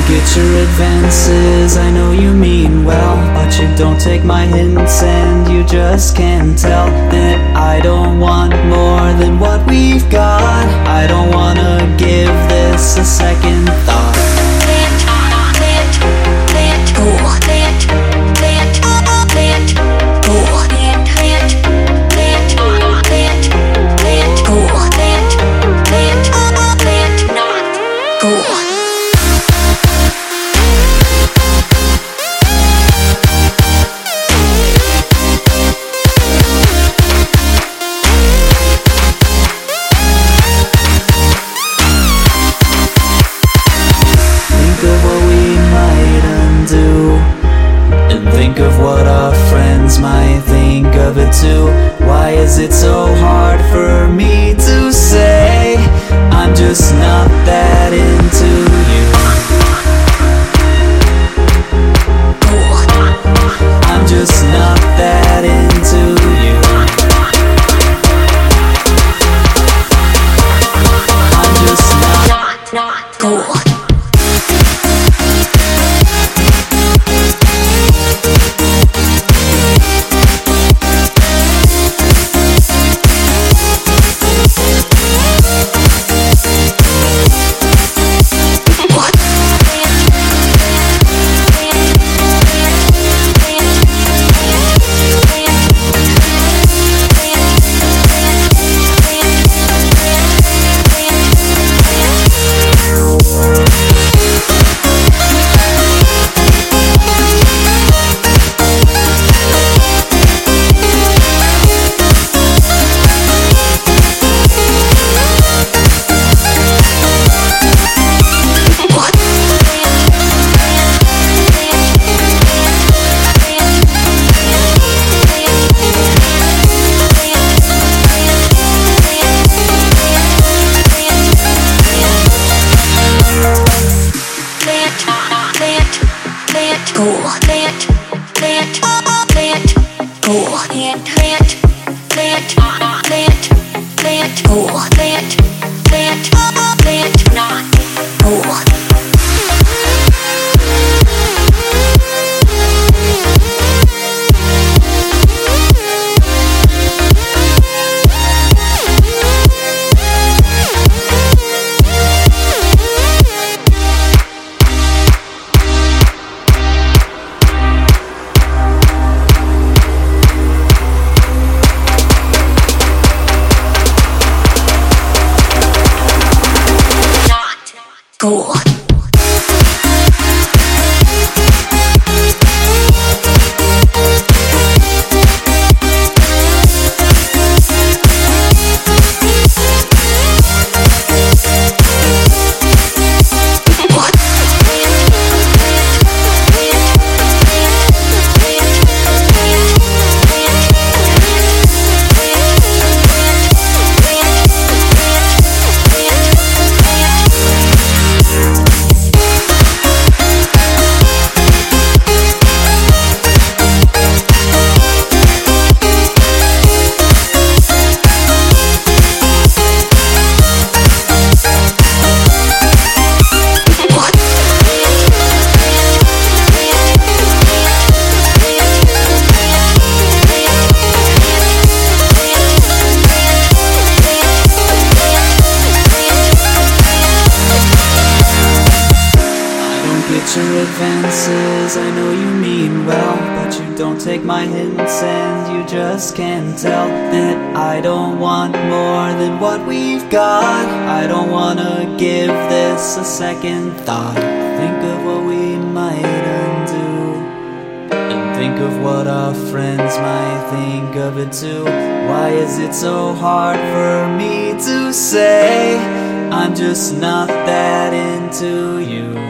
don't get your advances, I know you mean well, but you don't take my hints and you just can't tell that I don't want more than what we've got. I don't wanna give this a second thought. Think of what our friends might think of it too. Why is it so hard for me to say I'm just not that into you? I'm just not that into you. I'm just not cool. Cool. Your advances, I know you mean well, but you don't take my hints and you just can't tell that I don't want more than what we've got. I don't wanna give this a second thought. Think of what we might undo, and think of what our friends might think of it too. Why is it so hard for me to say I'm just not that into you?